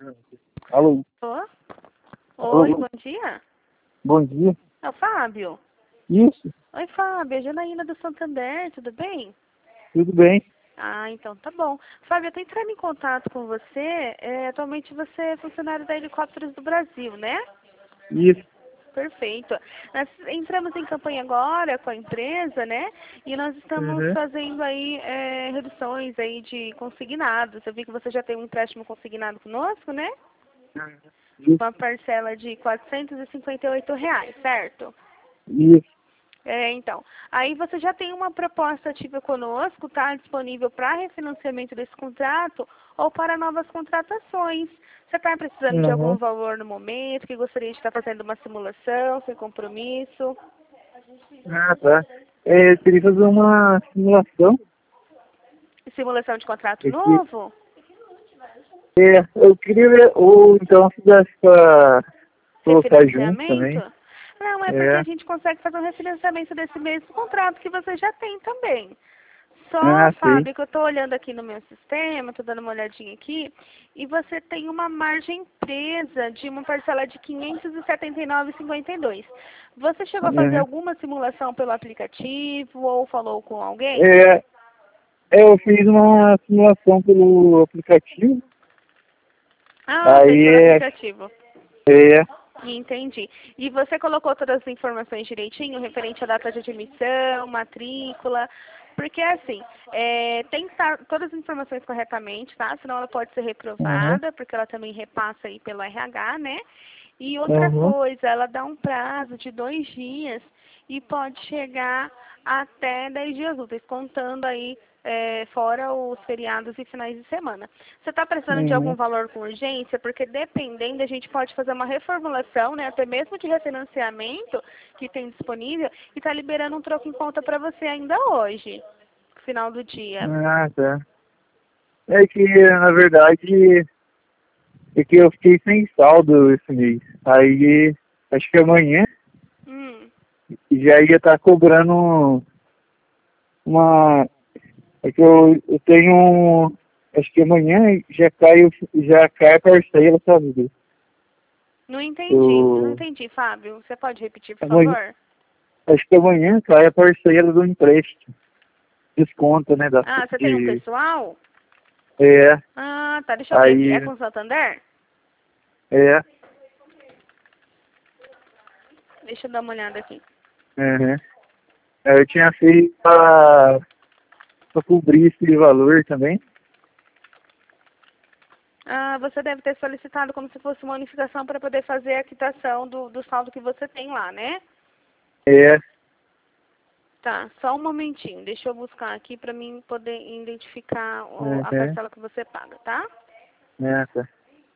Alô? Ô? Oi, Alô? bom dia. Bom dia. É o Fábio. Isso, Oi, Fábio. É Janaína do Santander, tudo bem? tudo bem. Ah, então tá bom. Fábio, eu tô entrando em contato com você. Atualmente você é funcionário da Helicópteros do Brasil, né? Isso. Perfeito. Nós entramos em campanha agora com a empresa, né? E nós estamos Uhum. fazendo aí reduções aí de consignados. Eu vi que você já tem um empréstimo consignado conosco, né? Isso. Uma parcela de R$ 458, certo? Isso. Então, aí você já tem uma proposta ativa conosco, tá? Disponível para refinanciamento desse contrato ou para novas contratações. Você está precisando de algum Uhum. valor no momento, que gostaria de estar fazendo uma simulação, sem compromisso? Ah, tá. Eu queria fazer uma simulação. Simulação de contrato Aqui. novo? Eu queria ver, ou então se desse pra colocar junto Refinanciamento? também. Não, é porque a É. gente consegue fazer um refinanciamento desse mesmo contrato que você já tem também. Só, Ah, sei. Fábio, que eu estou olhando aqui no meu sistema, estou dando uma olhadinha aqui, e você tem uma margem presa de uma parcela de R$ 579,52. Você chegou a fazer Uhum. alguma simulação pelo aplicativo ou falou com alguém? É, eu fiz uma simulação pelo aplicativo. Ah, fez Aí pelo aplicativo. é, Entendi. E você colocou todas as informações direitinho, referente à data de admissão, matrícula, porque assim, tem que estar todas as informações corretamente, tá? Senão ela pode ser uhum. reprovada, porque ela também repassa aí pelo RH, né? E outra Uhum. coisa, ela dá um prazo de 2 dias e pode chegar até 10 dias úteis, contando aí fora os feriados e finais de semana. Você está precisando de algum Uhum. valor com urgência? Porque dependendo, a gente pode fazer uma reformulação, né, até mesmo de refinanciamento que tem disponível, e está liberando um troco em conta para você ainda hoje, final do dia. Ah, tá. É que, na verdade, é que eu fiquei sem saldo esse mês. Aí, acho que amanhã Hum. já ia estar cobrando uma. É que eu tenho acho que amanhã já cai a parcela, sabe? Não Eu, entendi, Fábio. Você pode repetir, por amanhã, favor? acho que amanhã cai a parcela do empréstimo. Desconta, né? Ah, você tem um pessoal? É, Ah, tá. Deixa eu ver aqui. É aí, com o Santander? é, Deixa eu dar uma olhada aqui. uhum. Eu tinha feito pra cobrir esse valor também. Ah, você deve ter solicitado como se fosse uma unificação para poder fazer a quitação do saldo que você tem lá, né? É, Tá, só um momentinho. Deixa eu buscar aqui para mim poder identificar a uhum. parcela que você paga, tá? É, tá.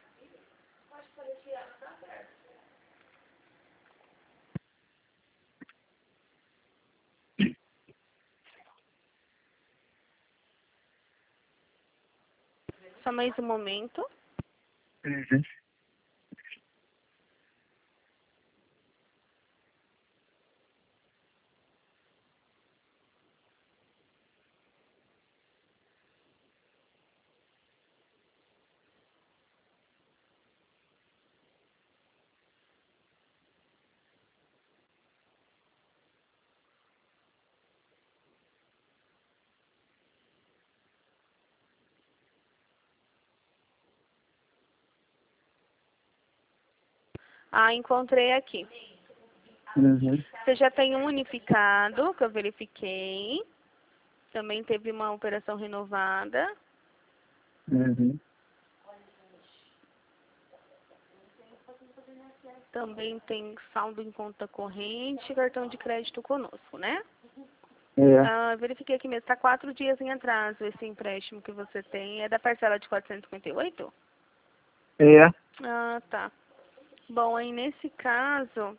Só mais um momento. Uhum. Ah, encontrei aqui. Uhum. Você já tem um unificado, que eu verifiquei. Também teve uma operação renovada. Uhum. Também tem saldo em conta corrente e cartão de crédito conosco, né? É, Ah, verifiquei aqui mesmo, está 4 dias em atraso esse empréstimo que você tem. É da parcela de 458? é. Ah, tá. Bom, aí nesse caso,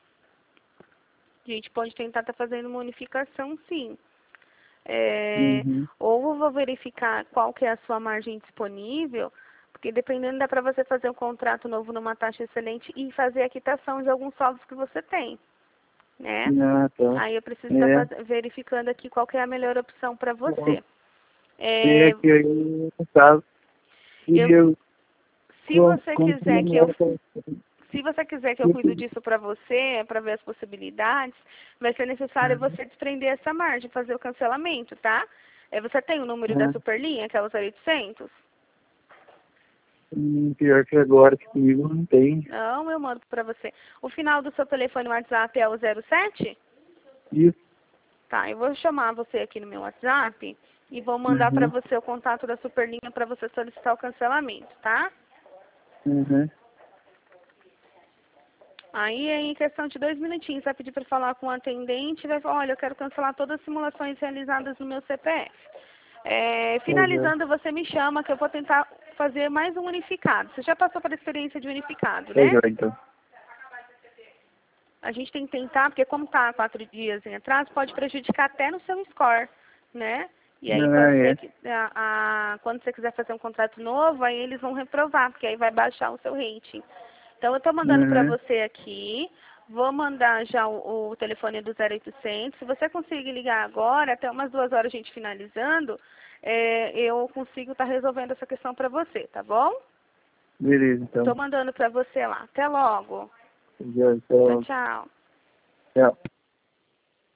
a gente pode tentar estar fazendo uma unificação, sim. Uhum. Ou eu vou verificar qual que é a sua margem disponível, porque dependendo dá para você fazer um contrato novo numa taxa excelente e fazer a quitação de alguns saldos que você tem, né? Ah, tá. Aí eu preciso estar É. verificando aqui qual que é a melhor opção para Bom, você. é É, que aí, no caso, eu, seria Se você quiser que eu... eu... Se você quiser que eu cuide disso para você, para ver as possibilidades, vai ser necessário você desprender essa margem, fazer o cancelamento, tá? Você tem o número da Superlinha, que é o 0800? Pior que agora que comigo não tem. Não, eu mando para você. O final do seu telefone WhatsApp é o 07? Isso. Tá, eu vou chamar você aqui no meu WhatsApp e vou mandar para você o contato da Superlinha para você solicitar o cancelamento, tá? Aí, em questão de 2 minutinhos, vai pedir para falar com o atendente e vai falar, olha, eu quero cancelar todas as simulações realizadas no meu CPF. Finalizando, você me chama que eu vou tentar fazer mais um unificado. Você já passou pela experiência de unificado, né? Então. A gente tem que tentar, porque como está 4 dias em atraso, pode prejudicar até no seu score, né? E aí, quando você quiser fazer um contrato novo, aí eles vão reprovar, porque aí vai baixar o seu rating. Então, eu estou mandando para você aqui, vou mandar já o telefone do 0800. Se você conseguir ligar agora, até umas 2 horas a gente finalizando, eu consigo estar resolvendo essa questão para você, tá bom? Beleza, então. Estou mandando para você lá. Até logo. Tchau. Tchau. Tchau.